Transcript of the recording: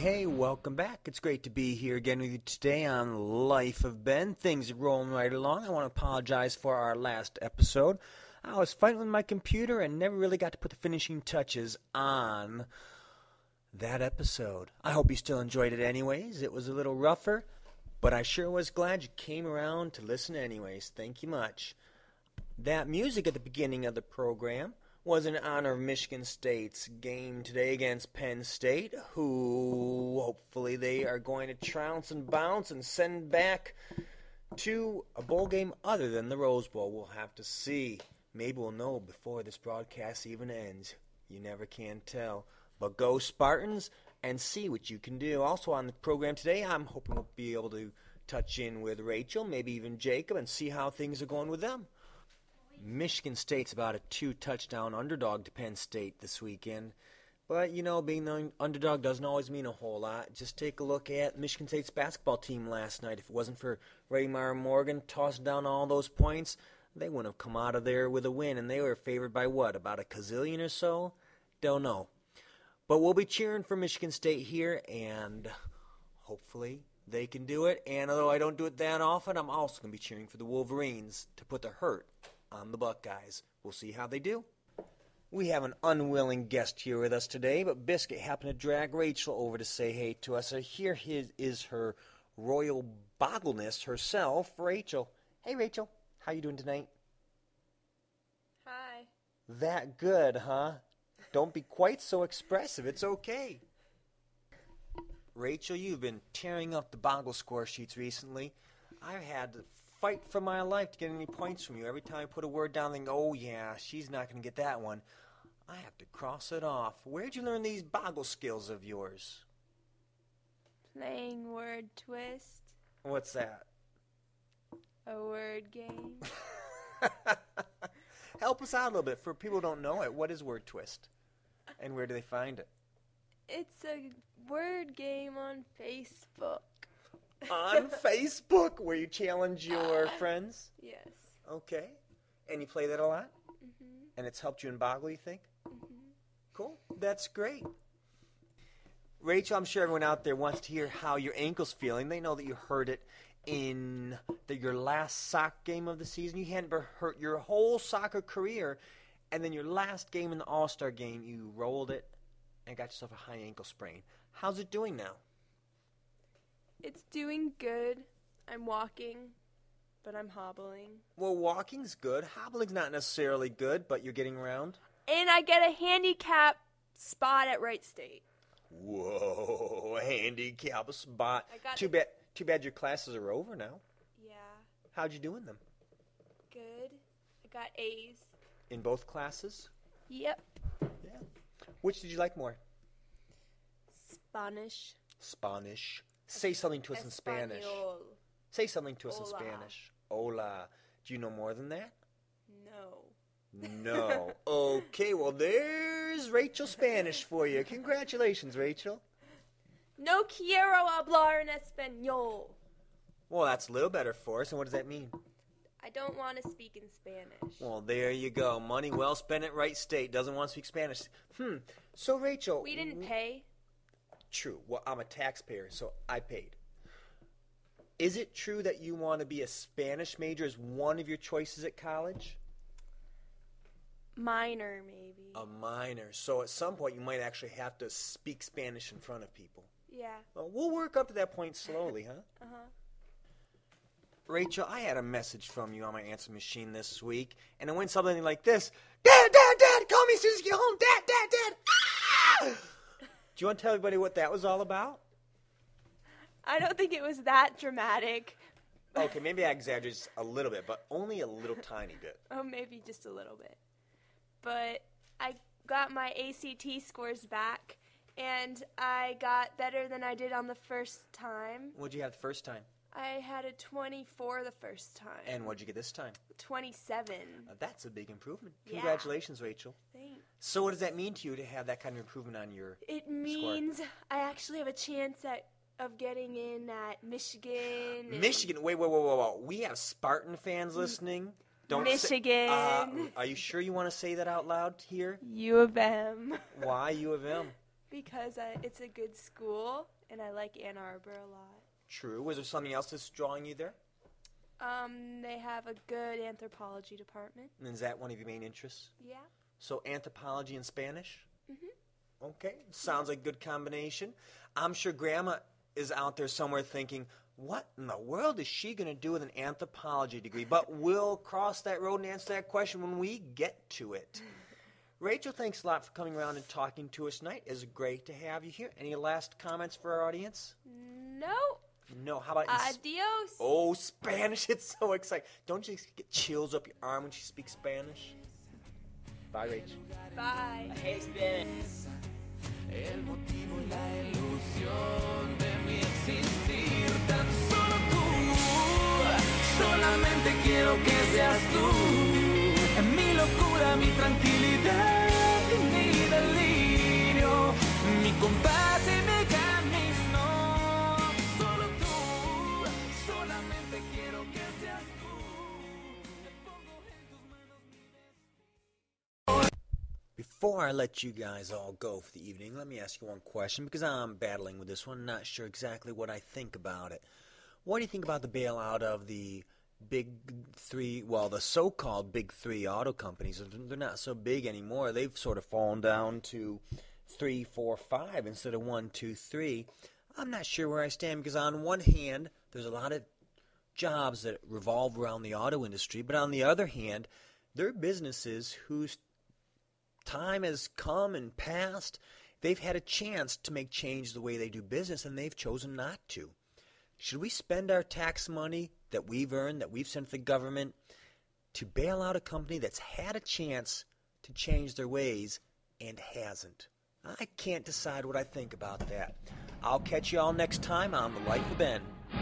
Hey, welcome back. It's great to be here again with you today on Life of Ben. Things are rolling right along. I want to apologize for our last episode. I was fighting with my computer and never really got to put the finishing touches on that episode. I hope you still enjoyed it anyways. It was a little rougher, but I sure was glad you came around to listen anyways. Thank you much. That music at the beginning of the program was in honor of Michigan State's game today against Penn State, who hopefully they are going to trounce and bounce and send back to a bowl game other than the Rose Bowl. We'll have to see. Maybe we'll know before this broadcast even ends. You never can tell. But go Spartans and see what you can do. Also on the program today, I'm hoping we'll be able to touch in with Rachel, maybe even Jacob, and see how things are going with them. Michigan State's about a 2-touchdown underdog to Penn State this weekend. But, you know, being the underdog doesn't always mean a whole lot. Just take a look at Michigan State's basketball team last night. If it wasn't for Raymar Morgan tossing down all those points, they wouldn't have come out of there with a win. And they were favored by what, about a gazillion or so? Don't know. But we'll be cheering for Michigan State here, and hopefully they can do it. And although I don't do it that often, I'm also going to be cheering for the Wolverines to put the hurt on the Buckeyes. We'll see how they do. We have an unwilling guest here with us today, but Biscuit happened to drag Rachel over to say hey to us. So here is her royal boggleness herself, Rachel. Hey, Rachel. How you doing tonight? Hi. That good, huh? Don't be quite so expressive. It's okay. Rachel, you've been tearing up the Boggle score sheets recently. I've had to fight for my life to get any points from you. Every time I put a word down, think, oh yeah, she's not going to get that one. I have to cross it off. Where'd you learn these Boggle skills of yours? Playing word twist. What's that? A word game. Help us out a little bit. For people who don't know it, what is word twist? And where do they find it? It's a word game on Facebook. On Facebook, where you challenge your friends? Yes. Okay. And you play that a lot? Mm-hmm. And it's helped you in Boggle, you think? Mm-hmm. Cool. That's great. Rachel, I'm sure everyone out there wants to hear how your ankle's feeling. They know that you hurt it in your last soccer game of the season. You hadn't hurt your whole soccer career. And then your last game in the All-Star game, you rolled it and got yourself a high ankle sprain. How's it doing now? It's doing good. I'm walking, but I'm hobbling. Well, walking's good. Hobbling's not necessarily good, but you're getting around. And I get a handicap spot at Wright State. Whoa, handicap spot. Too bad your classes are over now. Yeah. How'd you do in them? Good. I got A's. In both classes? Yep. Yeah. Which did you like more? Spanish. Spanish. Say something to us in Spanish. Espanol. Say something to us in Hola. Spanish. Hola. Do you know more than that? No. No. Okay, well, there's Rachel Spanish for you. Congratulations, Rachel. No quiero hablar en español. Well, that's a little better for us. And what does that mean? I don't want to speak in Spanish. Well, there you go. Money well spent at Wright State. Doesn't want to speak Spanish. So, Rachel. We didn't pay. True. Well, I'm a taxpayer, so I paid. Is it true that you want to be a Spanish major as one of your choices at college? Minor, maybe. A minor. So at some point you might actually have to speak Spanish in front of people. Yeah. Well, we'll work up to that point slowly, huh? Uh-huh. Rachel, I had a message from you on my answer machine this week, and it went something like this. Dad, Dad, Dad, call me as soon as you get home. Dad, Dad, Dad. Ah! Do you want to tell everybody what that was all about? I don't think it was that dramatic. Okay, maybe I exaggerated just a little bit, but only a little tiny bit. Oh, maybe just a little bit. But I got my ACT scores back, and I got better than I did on the first time. What'd you have the first time? I had a 24 the first time. And what'd you get this time? 27. That's a big improvement. Yeah. Congratulations, Rachel. Thanks. So what does that mean to you to have that kind of improvement on your It means I actually have a chance of getting in at Michigan. Michigan. Wait. We have Spartan fans listening. Don't Michigan. Are you sure you want to say that out loud here? U of M. Why U of M? because it's a good school, and I like Ann Arbor a lot. True. Was there something else that's drawing you there? They have a good anthropology department. And is that one of your main interests? Yeah. So anthropology and Spanish? Mm-hmm. Okay. Sounds like a good combination. I'm sure Grandma is out there somewhere thinking, what in the world is she going to do with an anthropology degree? But we'll cross that road and answer that question when we get to it. Rachel, thanks a lot for coming around and talking to us tonight. It's great to have you here. Any last comments for our audience? No. No. How about Adios. Oh, Spanish. It's so exciting. Don't you get chills up your arm when she speaks Spanish? Bye, Rachel. Bye. I hate Spanish. El motivo y la ilusión de mi existir, tan solo tú. Solamente quiero que seas tú. En mi locura, mi tranquilidad y mi delirio, mi compás y mi camino. Solo tú. Solamente quiero que seas tú. Me pongo en tus manos mi destino. Before I let you guys all go for the evening, let me ask you one question, because I'm battling with this one, not sure exactly what I think about it. What do you think about the bailout of the big three, well, the so-called big three auto companies? They're not so big anymore. They've sort of fallen down to 3, 4, 5 instead of 1, 2, 3. I'm not sure where I stand, because on one hand, there's a lot of jobs that revolve around the auto industry, but on the other hand, there are businesses whose time has come and passed. They've had a chance to make change the way they do business, and they've chosen not to. Should we spend our tax money that we've earned, that we've sent to the government, to bail out a company that's had a chance to change their ways and hasn't? I can't decide what I think about that. I'll catch you all next time on The Life of Ben.